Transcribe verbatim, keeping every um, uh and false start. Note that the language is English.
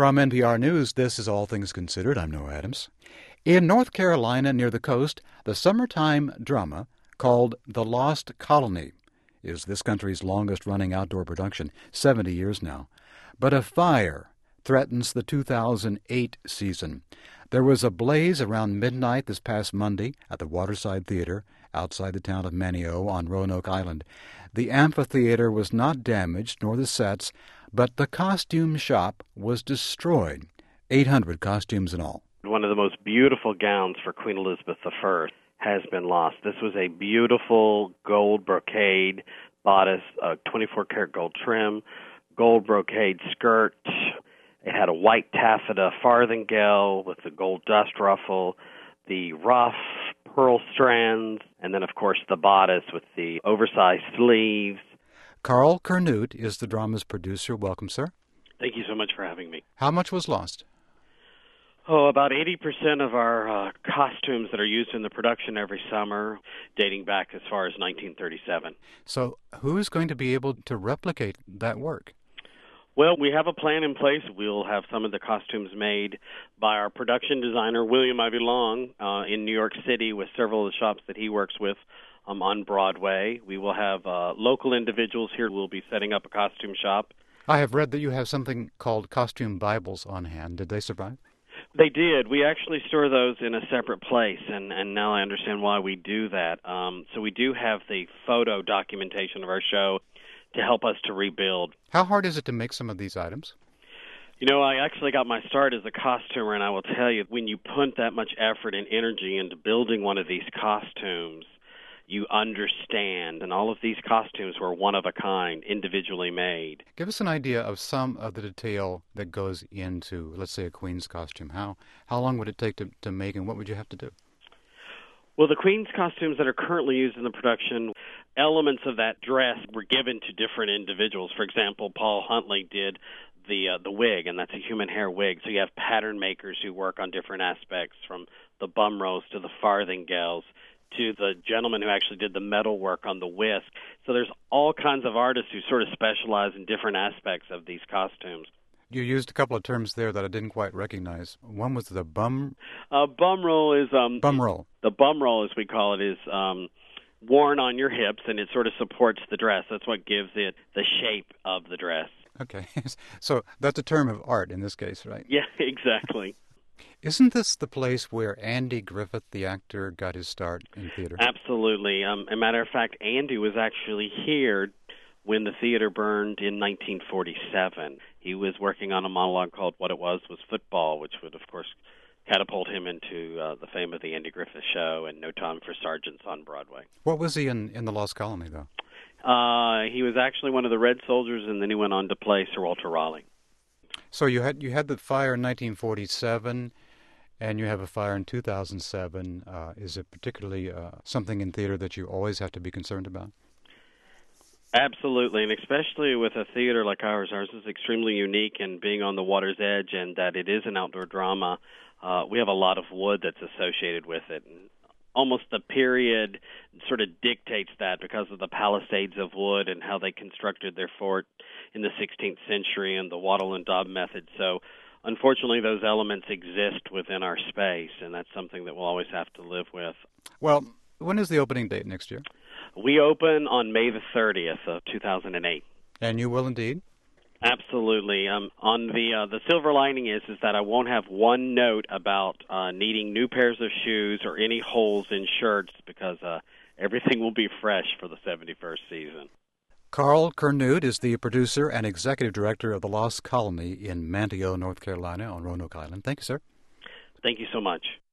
From N P R News, this is All Things Considered. I'm Noah Adams. In North Carolina, near the coast, the summertime drama called The Lost Colony is this country's longest-running outdoor production, seventy years now. But a fire threatens the two thousand eight season. There was a blaze around midnight this past Monday at the Waterside Theater outside the town of Manteo on Roanoke Island. The amphitheater was not damaged, nor the sets, but the costume shop was destroyed. eight hundred costumes in all. One of the most beautiful gowns for Queen Elizabeth the First has been lost. This was a beautiful gold brocade bodice, a twenty-four karat gold trim, gold brocade skirt. It had a white taffeta farthingale with the gold dust ruffle, the ruff, pearl strands, and then, of course, the bodice with the oversized sleeves. Carl Kernut is the drama's producer. Welcome, sir. Thank you so much for having me. How much was lost? Oh, about eighty percent of our uh, costumes that are used in the production every summer, dating back as far as nineteen thirty-seven. So who's going to be able to replicate that work? Well, we have a plan in place. We'll have some of the costumes made by our production designer, William Ivy Long, uh, in New York City with several of the shops that he works with um, on Broadway. We will have uh, local individuals here who will be setting up a costume shop. I have read that you have something called costume Bibles on hand. Did they survive? They did. We actually store those in a separate place, and, and now I understand why we do that. Um, so we do have the photo documentation of our show to help us to rebuild. How hard is it to make some of these items? You know, I actually got my start as a costumer, and I will tell you, when you put that much effort and energy into building one of these costumes, you understand, and all of these costumes were one of a kind, individually made. Give us an idea of some of the detail that goes into, let's say, a Queen's costume. How how long would it take to, to make, and what would you have to do? Well, the Queen's costumes that are currently used in the production, elements of that dress were given to different individuals. For example, Paul Huntley did the uh, the wig, and that's a human hair wig. So you have pattern makers who work on different aspects, from the bum rolls to the farthingales, to the gentleman who actually did the metal work on the whisk. So there's all kinds of artists who sort of specialize in different aspects of these costumes. You used a couple of terms there that I didn't quite recognize. One was the bum... Uh, bum roll is... Um, bum roll. The bum roll, as we call it, is um, worn on your hips, and it sort of supports the dress. That's what gives it the shape of the dress. Okay. So that's a term of art in this case, right? Yeah, exactly. Isn't this the place where Andy Griffith, the actor, got his start in theater? Absolutely. Um, as a matter of fact, Andy was actually here when the theater burned in nineteen forty-seven. He was working on a monologue called What It Was Was Football, which would, of course, catapult him into uh, the fame of the Andy Griffith Show and No Time for Sergeants on Broadway. What was he in, in The Lost Colony, though? Uh, he was actually one of the Red Soldiers, and then he went on to play Sir Walter Raleigh. So you had you had the fire in nineteen forty-seven, and you have a fire in two thousand seven. Uh, is it particularly uh, something in theater that you always have to be concerned about? Absolutely, and especially with a theater like ours. Ours is extremely unique in being on the water's edge and that it is an outdoor drama. Uh, we have a lot of wood that's associated with it. And almost the period sort of dictates that because of the palisades of wood and how they constructed their fort in the sixteenth century and the wattle and daub method. So unfortunately, those elements exist within our space, and that's something that we'll always have to live with. Well, when is the opening date next year? We open on May the thirtieth of two thousand eight. And you will indeed? Absolutely. Um, on the uh, the silver lining is is that I won't have one note about uh, needing new pairs of shoes or any holes in shirts because uh, everything will be fresh for the seventy-first season. Carl Kernut is the producer and executive director of The Lost Colony in Manteo, North Carolina on Roanoke Island. Thank you, sir. Thank you so much.